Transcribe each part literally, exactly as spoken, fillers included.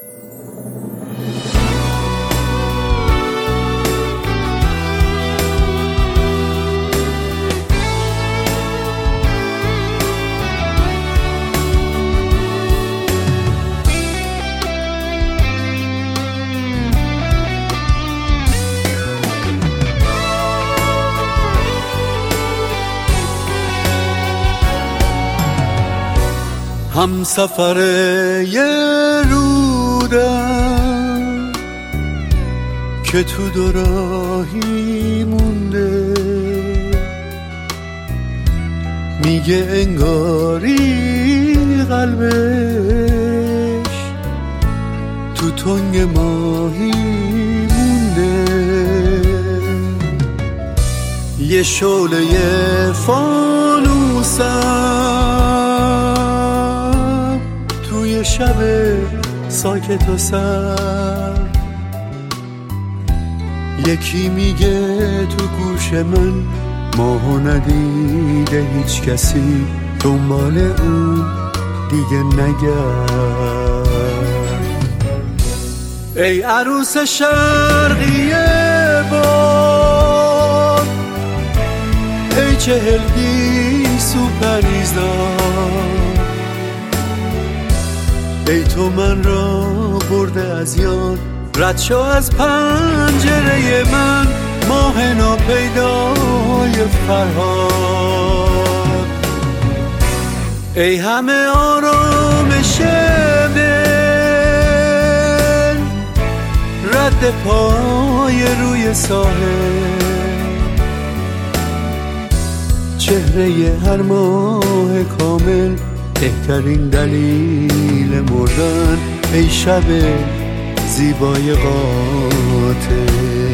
هم سفر یه رودم که تو دوراهی مونده، میگه انگاری قلبش تو تنگ ماهی مونده. یه شعله فانوسم توی شب ساکت و سر، یکی میگه تو گوش من ماهو ندیده هیچ کسی، دنبال اون دیگه نگرد. ای عروس شرقیه باد، ای چهلگی سوپریزدار، ای تو من را برده از یاد، رد شو از پنجره من ماه ناپیدای فرهاد. ای همه آرامش دل، رد پای روی ساحل، چهره هر ماه کامل بهترین دلیل مردن. ای شب زیبای قاتل،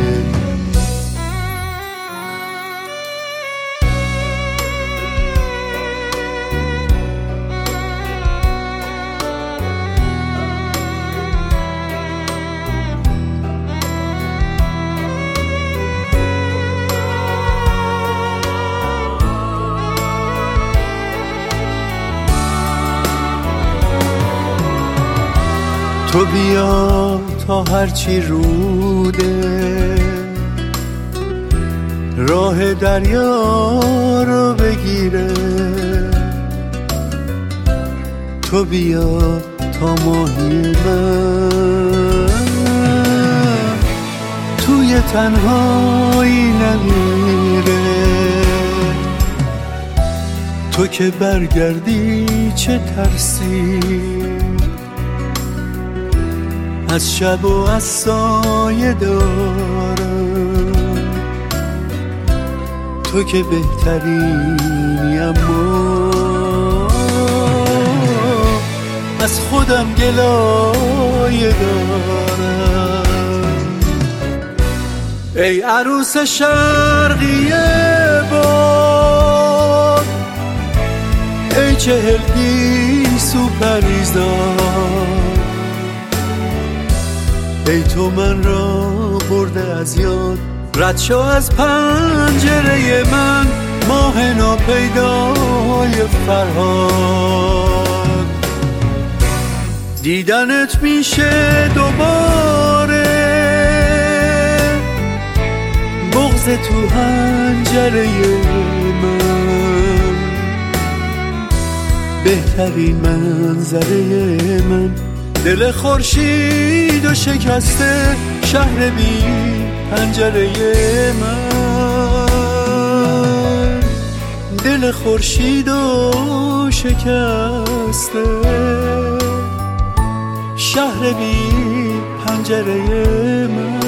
تو بیا تا هرچی روده، راه دریا رو بگیره. تو بیا تا ماهی من توی تنهایی نمیره. تو که برگردی چه ترسی از شب و از سایه دارم، تو که بهترینی اما از خودم گلایه دارم. ای عروس شرقیه باد، ای چهلگی سوپریزدار، ای تو من را برده از یاد، رد شو از پنجره من ماه ناپیدای فرهاد. دیدنت میشه دوباره، بغض تو حنجره من، بهترین منظره من، دل خورشید و شکسته شهر بی پنجره من، دل خورشید و شکسته شهر بی پنجره من.